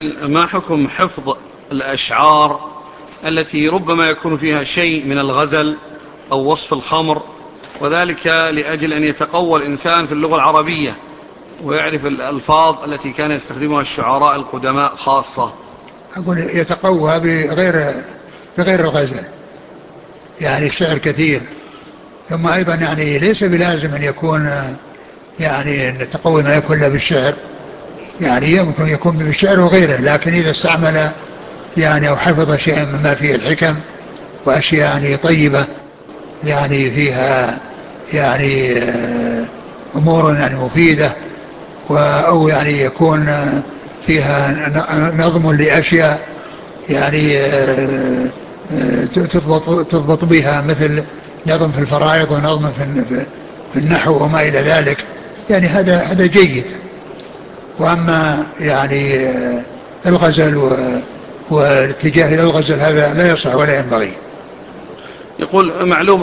ما حكم حفظ الأشعار التي ربما يكون فيها شيء من الغزل أو وصف الخمر، وذلك لأجل أن يتقوى الإنسان في اللغة العربية ويعرف الألفاظ التي كان يستخدمها الشعراء القدماء خاصة؟ أقول يتقوى بغير الغزل، يعني الشعر كثير. ثم أيضا يعني ليس بلازم أن يكون يعني التقوي ما يكون له بالشعر، يعني يمكن يكون بالشعر وغيره، لكن إذا استعمل يعني أو حفظ شيئا مما فيه الحكم وأشياء يعني طيبة، يعني فيها يعني أمور يعني مفيدة، أو يعني يكون فيها نظم لأشياء يعني تضبط بها، مثل نظم في الفرائض ونظم في النحو وما إلى ذلك، يعني هذا جيد. وأما يعني الغزل والاتجاه إلى الغزل هذا لا يصح ولا ينبغي. يقول معلوم